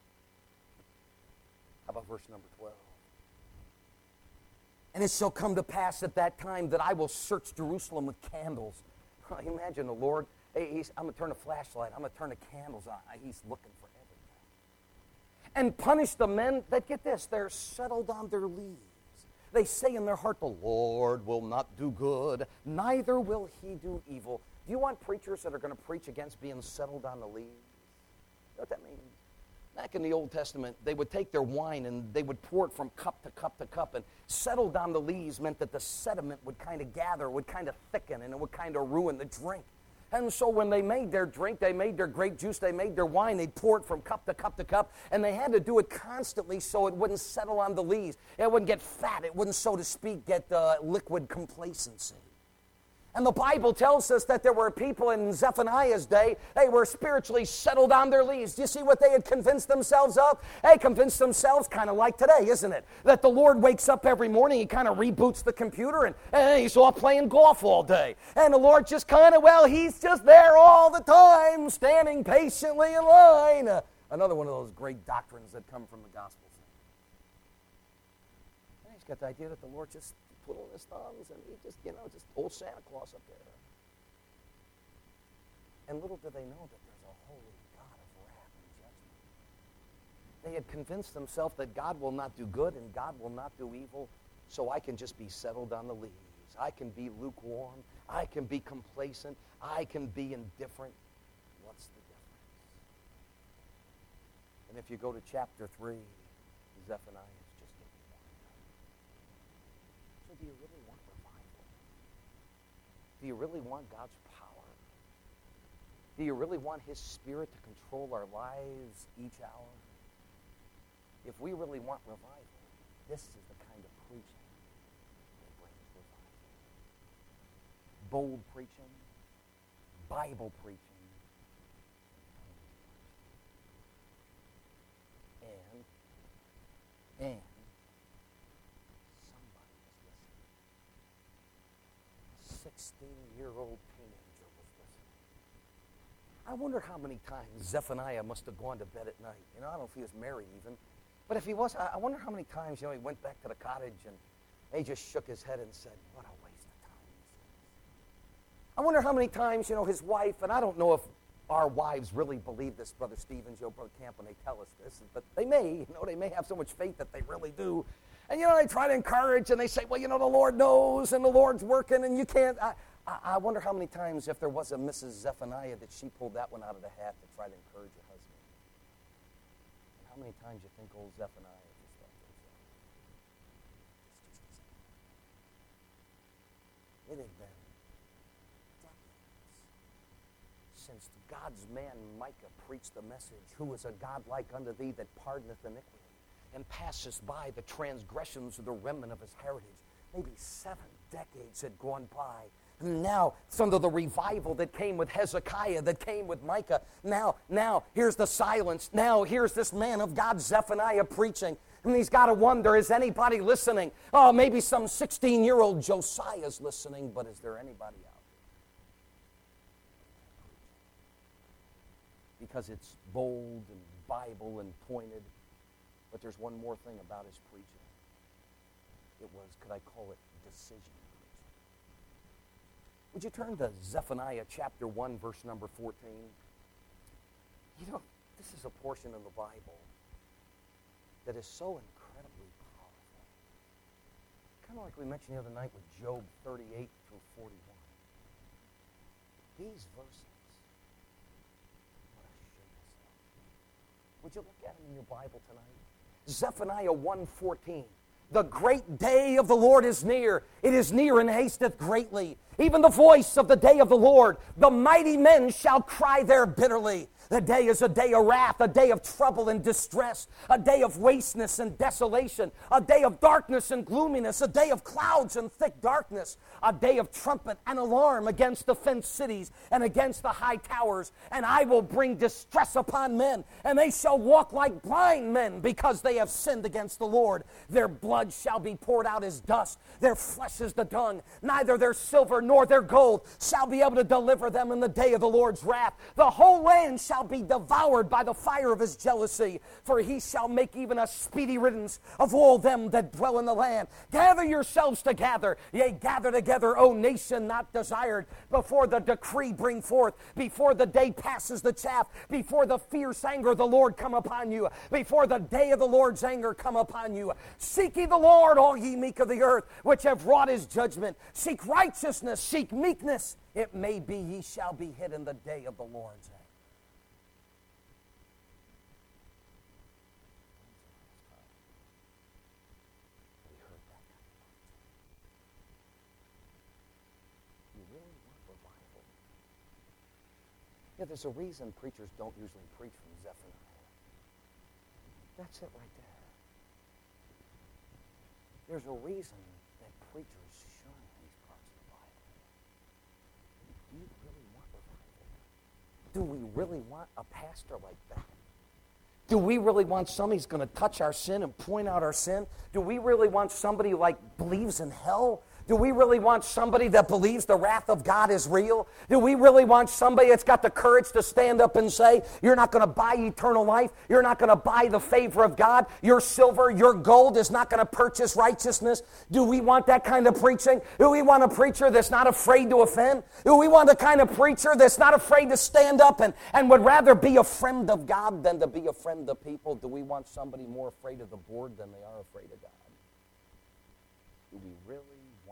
Speaker 1: How about verse number twelve? And it shall come to pass at that time that I will search Jerusalem with candles. Imagine the Lord, hey, he's, I'm going to turn a flashlight, I'm going to turn the candles on. He's looking for everything. And punish the men that, get this, they're settled on their leaves. They say in their heart, the Lord will not do good, neither will he do evil. Do you want preachers that are going to preach against being settled on the leaves? You know what that means? Back in the Old Testament, they would take their wine and they would pour it from cup to cup to cup, and settled on the lees meant that the sediment would kind of gather, would kind of thicken, and it would kind of ruin the drink. And so when they made their drink, they made their grape juice, they made their wine, they'd pour it from cup to cup to cup, and they had to do it constantly so it wouldn't settle on the lees. It wouldn't get fat. It wouldn't, so to speak, get uh, liquid complacency. And the Bible tells us that there were people in Zephaniah's day, they were spiritually settled on their leaves. Do you see what they had convinced themselves of? They convinced themselves, kind of like today, isn't it? That the Lord wakes up every morning, he kind of reboots the computer, and, and he's off playing golf all day. And the Lord just kind of, well, he's just there all the time, standing patiently in line. Uh, another one of those great doctrines that come from the gospel. And he's got the idea that the Lord just twiddling his thumbs, and he just, you know, just old Santa Claus up there. And little did they know that there's a holy God of wrath and judgment. They had convinced themselves that God will not do good and God will not do evil, so I can just be settled on the leaves. I can be lukewarm. I can be complacent. I can be indifferent. What's the difference? And if you go to chapter three, Zephaniah, So do you really want revival? Do you really want God's power? Do you really want His Spirit to control our lives each hour? If we really want revival, this is the kind of preaching that brings revival. Bold preaching, Bible preaching, and, and somebody was listening. A sixteen-year-old teenager was listening. I wonder how many times Zephaniah must have gone to bed at night. You know, I don't know if he was married even. But if he was, I wonder how many times, you know, he went back to the cottage and he just shook his head and said, what a waste of time. I wonder how many times, you know, his wife, and I don't know if our wives really believe this, Brother Stevens, you know, Brother Camp, when they tell us this, but they may, you know, they may have so much faith that they really do. And, you know, they try to encourage and they say, well, you know, the Lord knows and the Lord's working and you can't. I, I, I wonder how many times, if there was a Missus Zephaniah, that she pulled that one out of the hat to try to encourage her husband. How many times you think old Zephaniah just thought to himself, it's just a It had been decades since God's man Micah preached the message, who is a God like unto thee that pardoneth iniquity and passeth by the transgressions of the remnant of his heritage. Maybe seven decades had gone by. And now, some of the revival that came with Hezekiah, that came with Micah, now, now, here's the silence. Now, here's this man of God, Zephaniah, preaching. And he's got to wonder, is anybody listening? Oh, maybe some sixteen-year-old Josiah's listening, but is there anybody out there? Because it's bold and Bible and pointed. But there's one more thing about his preaching. It was, could I call it, decision. Would you turn to Zephaniah chapter one, verse number fourteen? You know, this is a portion of the Bible that is so incredibly powerful. Kind of like we mentioned the other night with Job thirty-eight through forty-one. These verses want to shake us up. Would you look at them in your Bible tonight? Zephaniah one fourteen. The great day of the Lord is near. It is near and hasteth greatly. Even the voice of the day of the Lord. The mighty men shall cry there bitterly. The day is a day of wrath, a day of trouble and distress, a day of wasteness and desolation, a day of darkness and gloominess, a day of clouds and thick darkness, a day of trumpet and alarm against the fenced cities and against the high towers. And I will bring distress upon men, and they shall walk like blind men because they have sinned against the Lord. Their blood shall be poured out as dust, their flesh is the dung. Neither their silver nor their gold shall be able to deliver them in the day of the Lord's wrath. The whole land shall be devoured by the fire of his jealousy, for he shall make even a speedy riddance of all them that dwell in the land. Gather yourselves together, yea, gather together, O nation not desired, before the decree bring forth, before the day passes the chaff, before the fierce anger of the Lord come upon you, before the day of the Lord's anger come upon you. Seek ye the Lord, all ye meek of the earth, which have wrought his judgment. Seek righteousness, seek meekness. It may be ye shall be hid in the day of the Lord's anger. Yeah, there's a reason preachers don't usually preach from Zephaniah. That's it right there. There's a reason that preachers shun these parts of the Bible. Do you really want revival? Do we really want a pastor like that? Do we really want somebody who's going to touch our sin and point out our sin? Do we really want somebody like believes in hell? Do we really want somebody that believes the wrath of God is real? Do we really want somebody that's got the courage to stand up and say, you're not going to buy eternal life, you're not going to buy the favor of God, your silver, your gold is not going to purchase righteousness? Do we want that kind of preaching? Do we want a preacher that's not afraid to offend? Do we want the kind of preacher that's not afraid to stand up and, and would rather be a friend of God than to be a friend of people? Do we want somebody more afraid of the board than they are afraid of God? Do we really?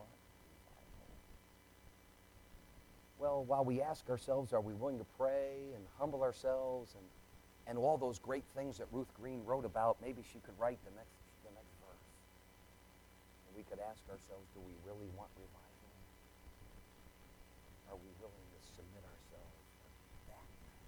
Speaker 1: Well, while we ask ourselves, are we willing to pray and humble ourselves and, and all those great things that Ruth Green wrote about, maybe she could write the next, the next verse. And we could ask ourselves, do we really want revival? Are we willing to submit ourselves to that?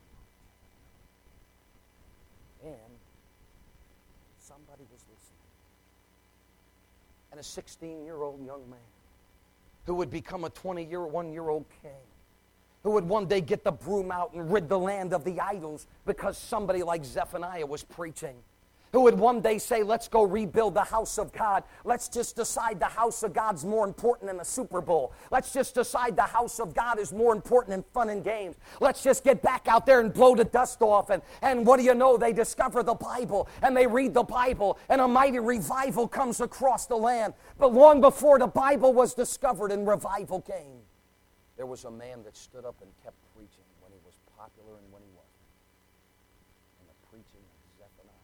Speaker 1: And somebody was listening. And a sixteen-year-old young man who would become a twenty-one-year-old king, who would one day get the broom out and rid the land of the idols because somebody like Zephaniah was preaching, who would one day say, let's go rebuild the house of God. Let's just decide the house of God's more important than the Super Bowl. Let's just decide the house of God is more important than fun and games. Let's just get back out there and blow the dust off. And, and what do you know? They discover the Bible, and they read the Bible, and a mighty revival comes across the land. But long before the Bible was discovered and revival came, there was a man that stood up and kept preaching when he was popular and when he wasn't. And the preaching of Zephaniah.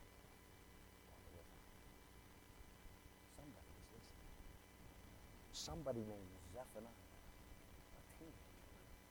Speaker 1: Somebody was listening. Somebody named Zephaniah, a teenager,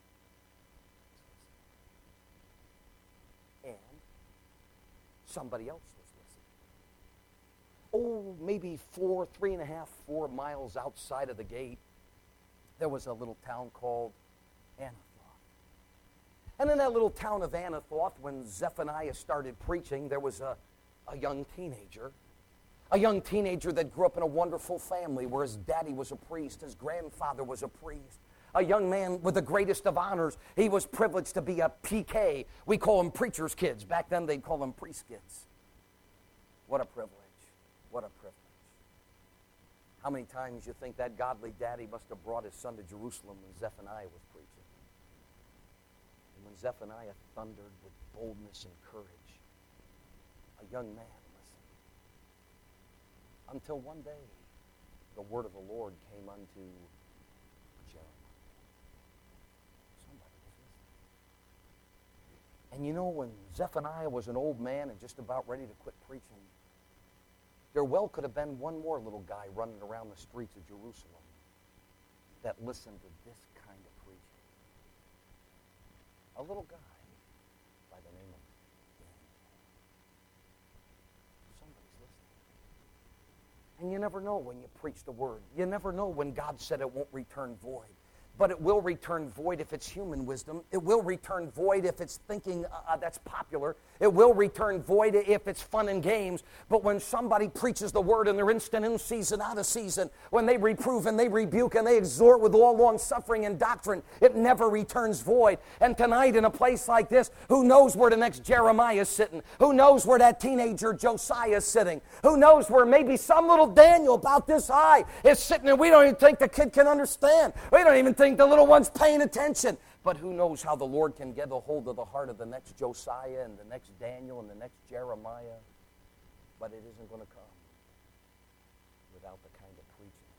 Speaker 1: and somebody else was listening. Oh, maybe four, three and a half, four miles outside of the gate, there was a little town called Anathoth. And in that little town of Anathoth, when Zephaniah started preaching, there was a, a young teenager. A young teenager that grew up in a wonderful family where his daddy was a priest, his grandfather was a priest. A young man with the greatest of honors. He was privileged to be a P K. We call them preacher's kids. Back then they'd call them priest kids. What a privilege. What a privilege. How many times you think that godly daddy must have brought his son to Jerusalem when Zephaniah was preaching? And when Zephaniah thundered with boldness and courage, a young man listened. Until one day, the word of the Lord came unto Jeremiah. Somebody was listening. And you know, when Zephaniah was an old man and just about ready to quit preaching, there well could have been one more little guy running around the streets of Jerusalem that listened to this kind of preaching. A little guy by the name of Daniel. Somebody's listening. And you never know when you preach the word. You never know when God said it won't return void. But it will return void if it's human wisdom. It will return void if it's thinking uh, that's popular. It will return void if it's fun and games. But when somebody preaches the word and they're instant in season, out of season, when they reprove and they rebuke and they exhort with all long suffering and doctrine, it never returns void. And tonight in a place like this, who knows where the next Jeremiah is sitting? Who knows where that teenager Josiah is sitting? Who knows where maybe some little Daniel about this high is sitting and we don't even think the kid can understand. We don't even think the little one's paying attention. But who knows how the Lord can get a hold of the heart of the next Josiah and the next Daniel and the next Jeremiah. But it isn't going to come without the kind of preaching.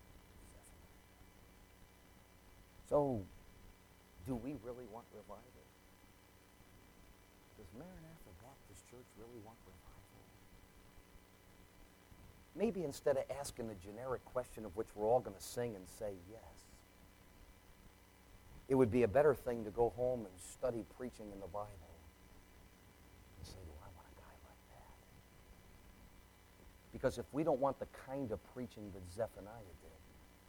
Speaker 1: So, do we really want revival? Does Maranatha Baptist Church really want revival? Maybe instead of asking the generic question of which we're all going to sing and say yes, it would be a better thing to go home and study preaching in the Bible and say, well, I want a guy like that. Because if we don't want the kind of preaching that Zephaniah did,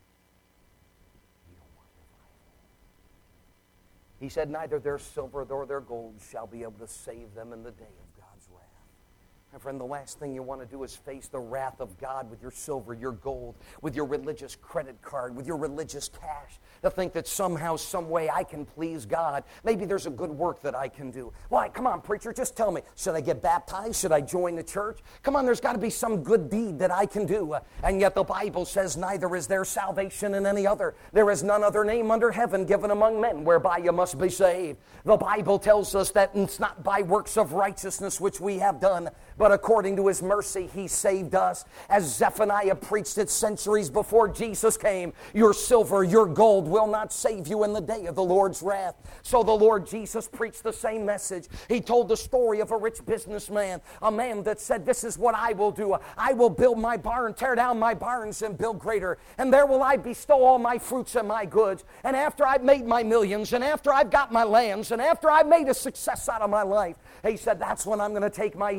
Speaker 1: we don't want revival. He said, neither their silver nor their gold shall be able to save them in the day of God's wrath. My friend, the last thing you want to do is face the wrath of God with your silver, your gold, with your religious credit card, with your religious cash, to think that somehow, some way I can please God. Maybe there's a good work that I can do. Why, come on, preacher, just tell me. Should I get baptized? Should I join the church? Come on, there's got to be some good deed that I can do. Uh, and yet the Bible says, neither is there salvation in any other. There is none other name under heaven given among men whereby you must be saved. The Bible tells us that it's not by works of righteousness which we have done, but according to His mercy, He saved us. As Zephaniah preached it centuries before Jesus came, your silver, your gold will not save you in the day of the Lord's wrath. So the Lord Jesus preached the same message. He told the story of a rich businessman, a man that said, this is what I will do. I will build my barn, tear down my barns, and build greater. And there will I bestow all my fruits and my goods. And after I've made my millions, and after I've got my lands, and after I've made a success out of my life, he said, that's when I'm going to take my ease.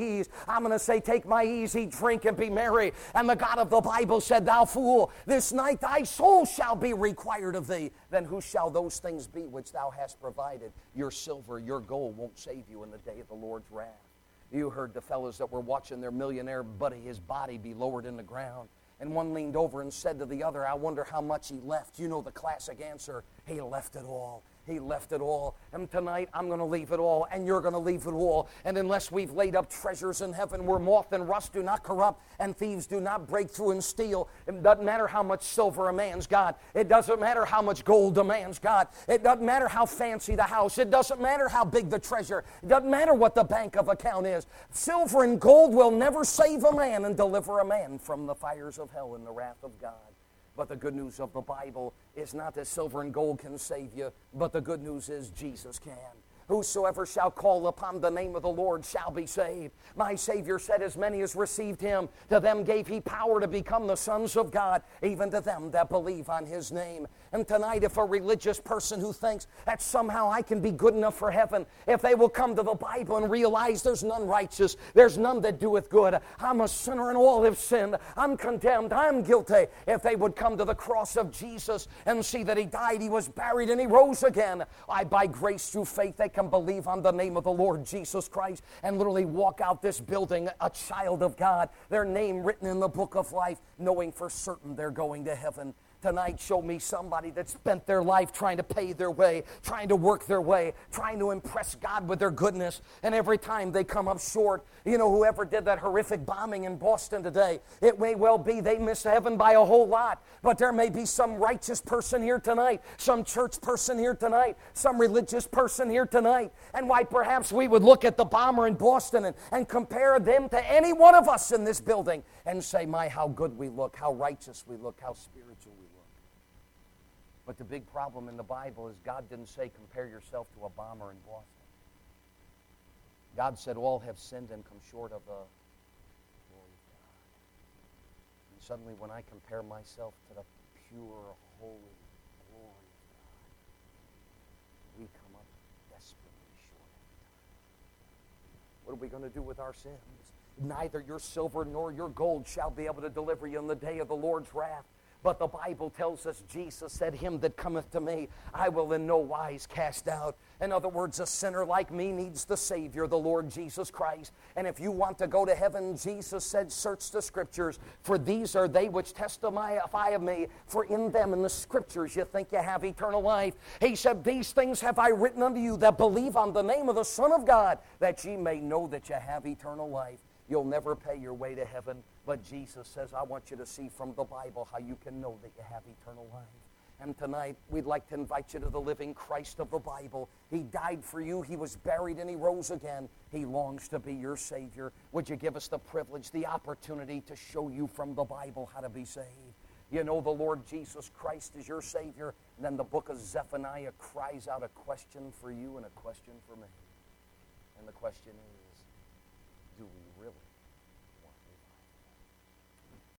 Speaker 1: I'm going to say, take my easy drink and be merry. And the God of the Bible said, thou fool, this night thy soul shall be required of thee. Then who shall those things be which thou hast provided? Your silver, your gold won't save you in the day of the Lord's wrath. You heard the fellows that were watching their millionaire buddy, his body be lowered in the ground. And one leaned over and said to the other, I wonder how much he left. You know the classic answer, he left it all. He left it all. And tonight, I'm going to leave it all, and you're going to leave it all. And unless we've laid up treasures in heaven where moth and rust do not corrupt, and thieves do not break through and steal, it doesn't matter how much silver a man's got. It doesn't matter how much gold a man's got. It doesn't matter how fancy the house. It doesn't matter how big the treasure. It doesn't matter what the bank of account is. Silver and gold will never save a man and deliver a man from the fires of hell and the wrath of God. But the good news of the Bible is not that silver and gold can save you, but the good news is Jesus can. Whosoever shall call upon the name of the Lord shall be saved. My Savior said, as many as received him, to them gave he power to become the sons of God, even to them that believe on his name. And tonight, if a religious person who thinks that somehow I can be good enough for heaven, if they will come to the Bible and realize there's none righteous, there's none that doeth good, I'm a sinner and all have sinned, I'm condemned, I'm guilty, if they would come to the cross of Jesus and see that he died, he was buried, and he rose again, I, by grace through faith, they can believe on the name of the Lord Jesus Christ and literally walk out this building a child of God, their name written in the book of life, knowing for certain they're going to heaven. Tonight, show me somebody that spent their life trying to pay their way, trying to work their way, trying to impress God with their goodness, and every time they come up short. You know, whoever did that horrific bombing in Boston today, it may well be they missed heaven by a whole lot, but there may be some righteous person here tonight, some church person here tonight, some religious person here tonight, and why perhaps we would look at the bomber in Boston and, and compare them to any one of us in this building and say, my, how good we look, how righteous we look, how spiritual we look. But the big problem in the Bible is God didn't say compare yourself to a bomber in Boston. God said all have sinned and come short of the glory of God. And suddenly when I compare myself to the pure, holy glory of God, we come up desperately short every time. What are we going to do with our sins? Neither your silver nor your gold shall be able to deliver you in the day of the Lord's wrath. But the Bible tells us, Jesus said, him that cometh to me, I will in no wise cast out. In other words, a sinner like me needs the Savior, the Lord Jesus Christ. And if you want to go to heaven, Jesus said, search the Scriptures, for these are they which testify of me. For in them, in the Scriptures, you think you have eternal life. He said, these things have I written unto you that believe on the name of the Son of God, that ye may know that you have eternal life. You'll never pay your way to heaven, but Jesus says, I want you to see from the Bible how you can know that you have eternal life. And tonight, we'd like to invite you to the living Christ of the Bible. He died for you, he was buried, and he rose again. He longs to be your Savior. Would you give us the privilege, the opportunity to show you from the Bible how to be saved? You know the Lord Jesus Christ is your Savior. And then the book of Zephaniah cries out a question for you and a question for me. And the question is, do we really